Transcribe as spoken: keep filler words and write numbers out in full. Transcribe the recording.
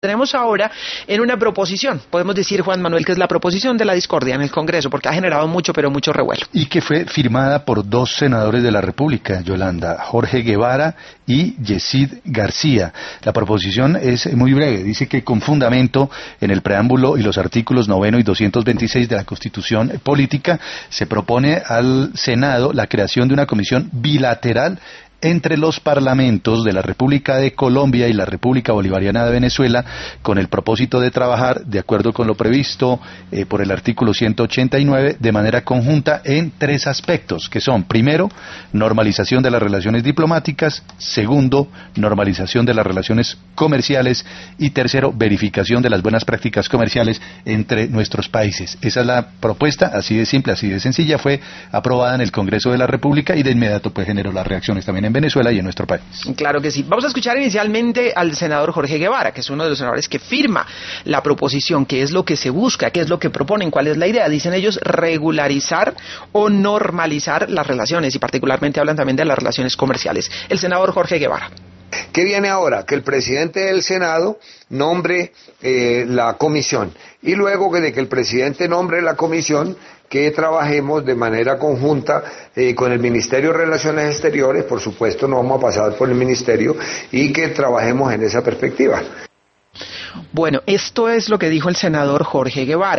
tenemos ahora en una proposición. Podemos decir, Juan Manuel, que es la proposición de la discordia en el Congreso, porque ha generado mucho, pero mucho revuelo. Y que fue firmada por dos senadores de la República, Yolanda, Jorge Guevara y Yesid García. La proposición es muy breve, dice que con fundamento en el preámbulo y los artículos noveno y doscientos veintiséis de la Constitución Política se propone al Senado la creación de una comisión bilateral entre los parlamentos de la República de Colombia y la República Bolivariana de Venezuela con el propósito de trabajar de acuerdo con lo previsto eh, por el artículo ciento ochenta y nueve de manera conjunta en tres aspectos, que son, primero, normalización de las relaciones diplomáticas, segundo, normalización de las relaciones comerciales y tercero, verificación de las buenas prácticas comerciales entre nuestros países. Esa es la propuesta, así de simple, así de sencilla, fue aprobada en el Congreso de la República y de inmediato pues generó las reacciones también en Venezuela y en nuestro país. Claro que sí. Vamos a escuchar inicialmente al senador Jorge Guevara, que es uno de los senadores que firma la proposición. ¿Qué es lo que se busca? ¿Qué es lo que proponen? ¿Cuál es la idea? Dicen ellos regularizar o normalizar las relaciones y particularmente hablan también de las relaciones comerciales. El senador Jorge Guevara. ¿Qué viene ahora? Que el presidente del Senado nombre eh, la comisión y luego de que el presidente nombre la comisión, que trabajemos de manera conjunta eh, con el Ministerio de Relaciones Exteriores, por supuesto no vamos a pasar por el Ministerio, y que trabajemos en esa perspectiva. Bueno, esto es lo que dijo el senador Jorge Guevara.